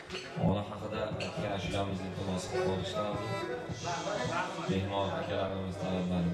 Ona haqida aytgan ashulamizni xulosa qilib olish lozim. Mehmon akalarimiz talablari.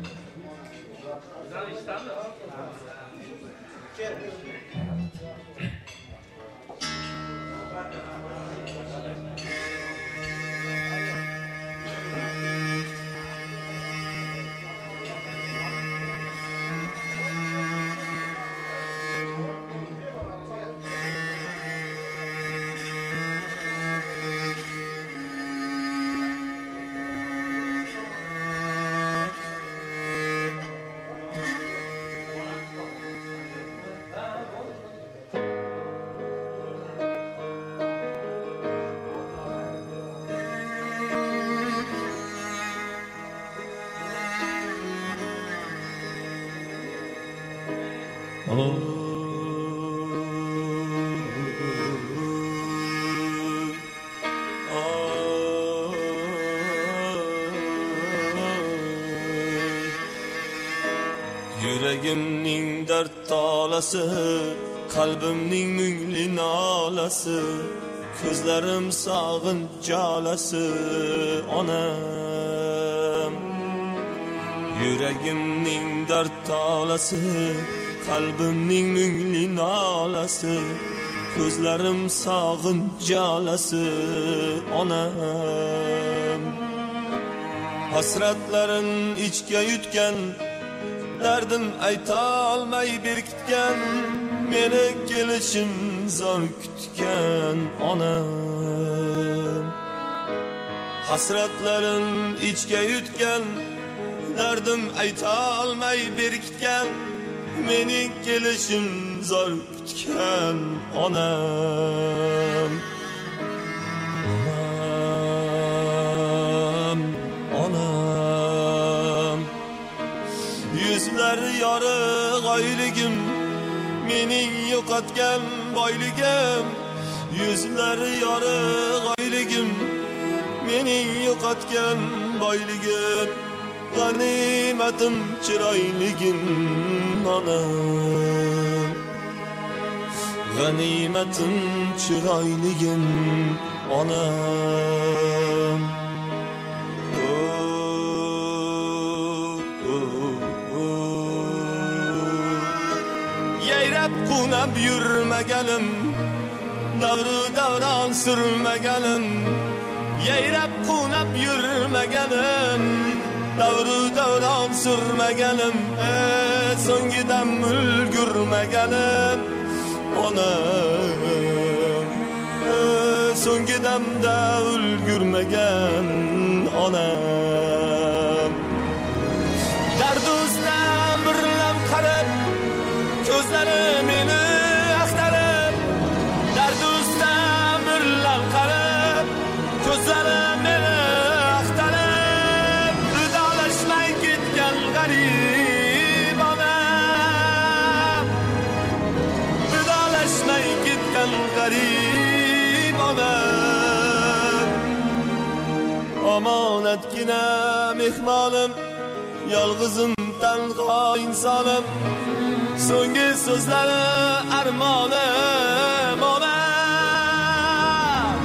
Yüreğimning dard tolasi, qalbimning mungli nolasi, ko'zlarim sog'inch jalasi onam. Yüreğimning dard tolasi, qalbimning mungli nolasi, ko'zlarim sog'inch jalasi onam. Hasratlarin ichga yutgan, derdim aytolmay berkitgan, meni kelishim zor kutgan onam. Hasratlarin ichga yutgan, derdim aytolmay berkitgan, meni kelishim zor kutgan onam. Yüzler yorug' oyligim, mening yo'qotgan boyligim. Yüzler yorug' oyligim, mening yo'qotgan boyligim. G'animatim chiroyligim onam. G'animatim chiroyligim onam. Yayrab qunab yurmaganim, davru davron surmaganim. Yayrab qunab yurmaganim, davru davron surmaganim. So'ngidan ulgurmaganim onam. So'ngidan da ulgurmagan onam. Darduzdan birlam qarab, ko'zlari meni axtarib. Darduzdan birlam qarab, ko'zlari meni axtarib. Vidolashmay ketgan g'arib onam. Vidolashmay ketgan g'arib onam. Omonatgina mehmonim, yolg'izim tanho insonim. So'nggi so'zlari armonim onam.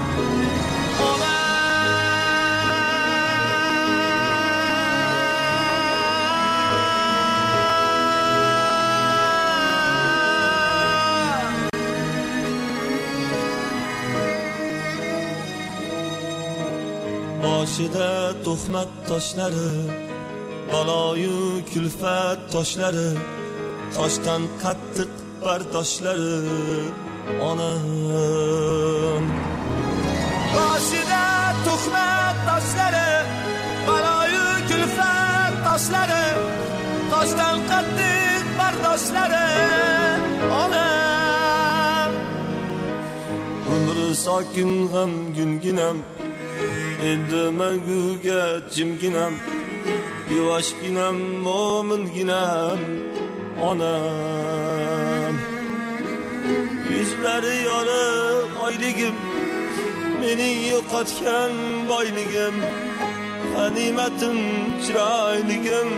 Boshida tuhmat toshlari, baloyu kulfat toshlari, toshdan qattiq bardoshlari onam. Boshida tuhmat toshlari, baloyu kulfat toshlari, toshdan qattiq bardoshlari onam. Umri sokin ham gulginam, indamaguga jimginam, yuvoshginam mo'minginam onam. Yüzlari yorug' oyligim, mening yo'qotgan boyligim. G'animatim chiroyligim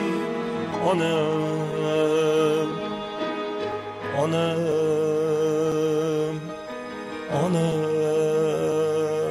onam. Onam, onam.